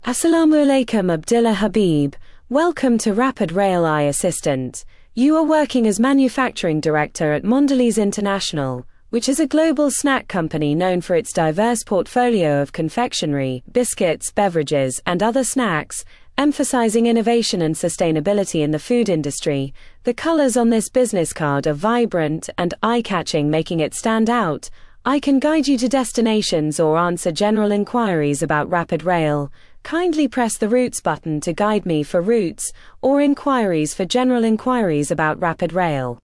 Assalamu alaikum Abdullah Habib. Welcome to Rapid Rail Eye Assistant. You are working as manufacturing director at Mondelez International, which is a global snack company known for its diverse portfolio of confectionery, biscuits, beverages, and other snacks, emphasizing innovation and sustainability in the food industry. The colors on this business card are vibrant and eye-catching, making it stand out. I can guide you to destinations or answer general inquiries about Rapid Rail. Kindly press the routes button to guide me for routes or inquiries for general inquiries about Rapid Rail.